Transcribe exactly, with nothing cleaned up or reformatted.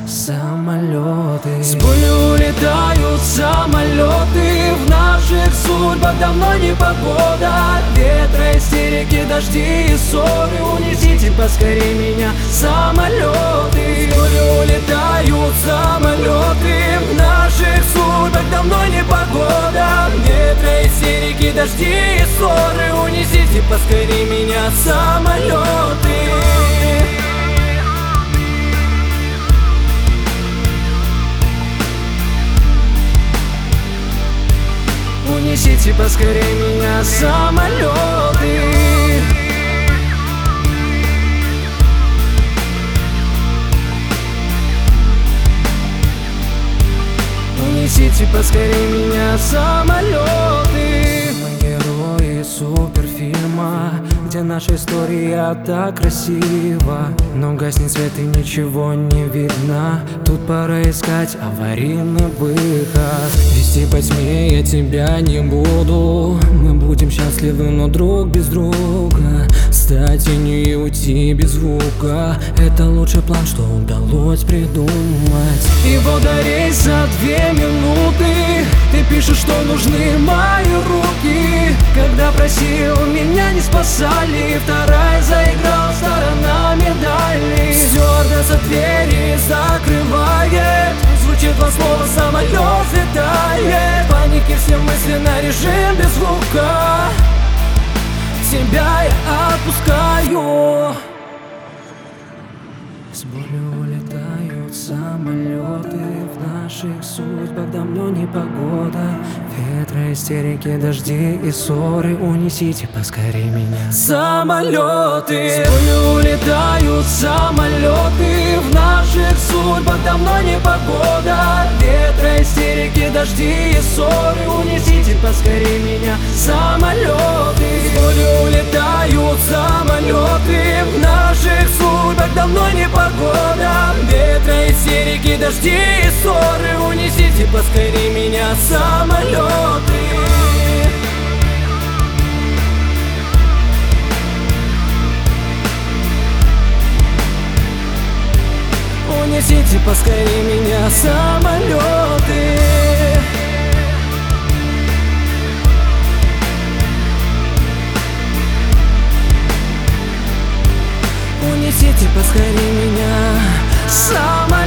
самолеты. С болью улетают самолеты. В наших судьбах давно не погода. Ветра, истерики, дожди и ссоры. Унесите поскорей меня самолеты. С болью улетают самолеты. В наших судьбах давно не погода. Ветра, истерики, дожди и ссоры. Унесите поскорей меня самолеты. Унесите поскорей меня самолеты. Унесите поскорей меня самолеты. Мы герои суперфильма, где наша история так красива. Но гаснет свет и ничего не видно. Тут пора искать аварийный выход. Вести по тьме я тебя не буду. Мы будем счастливы, но друг без друга. Стать тенью и уйти без звука. Это лучший план, что удалось придумать. И вот до рейса две минуты. Ты пишешь, что нужны мои руки. Когда просил, меня не спасали. Вторая заиграла сторонами дальних. Стюардесса двери закрывает. Звучит два слова, самолет взлетает. В панике все мысли на режим без звука. Тебя я отпускаю. С болью улетают самолеты. В наших судьбах давно не погода. Ветра, истерики, дожди и ссоры. Унесите поскорей меня самолеты. С болью улетают самолеты. В наших судьбах давно не погода. Ветра, истерики, дожди и ссоры. Унесите поскорей меня самолеты. С болью улетают самолеты. В наших судьбах давно не погода. Ветра, истерики, дожди и ссоры. Унесите поскорей меня самолеты. Унесите поскорей меня самолеты. Унесите поскорей меня самолеты.